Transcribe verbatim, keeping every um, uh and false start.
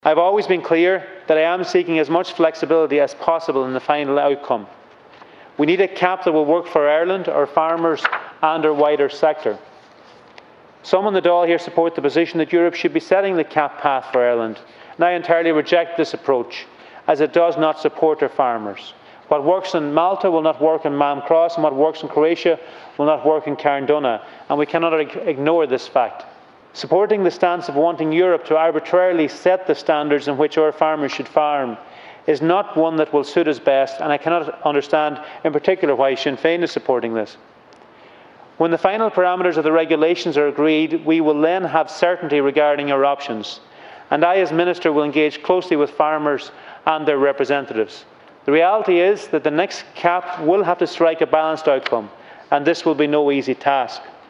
I've always been clear that I am seeking as much flexibility as possible in the final outcome. We need a cap that will work for Ireland, our farmers and our wider sector. Some on the Dáil here support the position that Europe should be setting the cap path for Ireland, and I entirely reject this approach, as it does not support our farmers. What works in Malta will not work in Mam Cross, and what works in Croatia will not work in Carndonagh, and we cannot ignore this fact. Supporting the stance of wanting Europe to arbitrarily set the standards in which our farmers should farm is not one that will suit us best, and I cannot understand in particular why Sinn Féin is supporting this. When the final parameters of the regulations are agreed, we will then have certainty regarding our options, and I as Minister will engage closely with farmers and their representatives. The reality is that the next cap will have to strike a balanced outcome, and this will be no easy task.